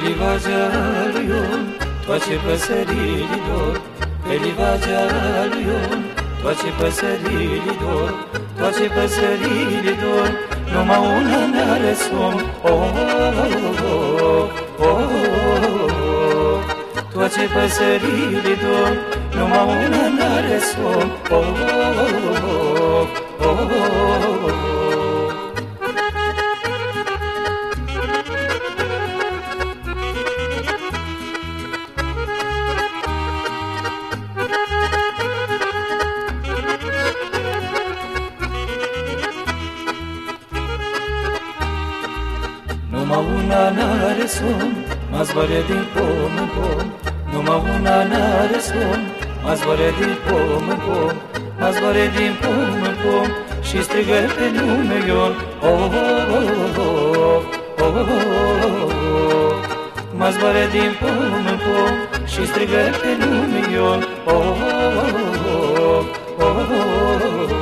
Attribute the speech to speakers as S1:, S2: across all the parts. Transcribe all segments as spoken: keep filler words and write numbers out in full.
S1: livagea lui Ion toace păsările dor, pe livagea lui Ion toace păsările dor, toace păsările dor, numai una n-are somn. Oh, oh, oh, oh, oh, toace păsările dor, numai una n-are somn. Oh, oh, oh, oh, oh, oh. Numai una n-are somn, mă zboare din pom în pom. Numai una n-are somn, mă zboare din pom în pom. Mă zboare din pom în pom și strigă pe nume Ion. Oh, oh, oh, oh, oh, oh, oh. Mă zboare din pom în pom și strigă pe nume Ion. Oh, oh, oh, oh, oh, oh.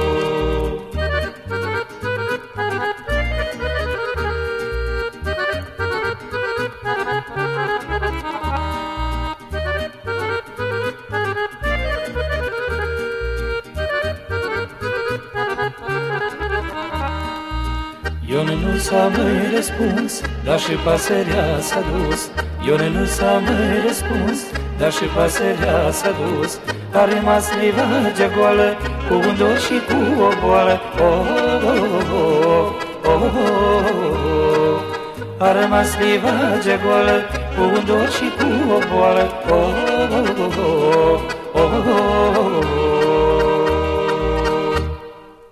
S1: Ion nu s-a mai răspuns, dar și pasărea s-a dus. Ion nu s-a mai răspuns, dar și pasărea s-a dus. A rămas livagea goală, cu un dor și cu o boală. Oh, oh, oh, oh, oh, oh. A rămas livagea goală, cu un dor și cu o boală. Oh, oh, oh, oh, oh, oh.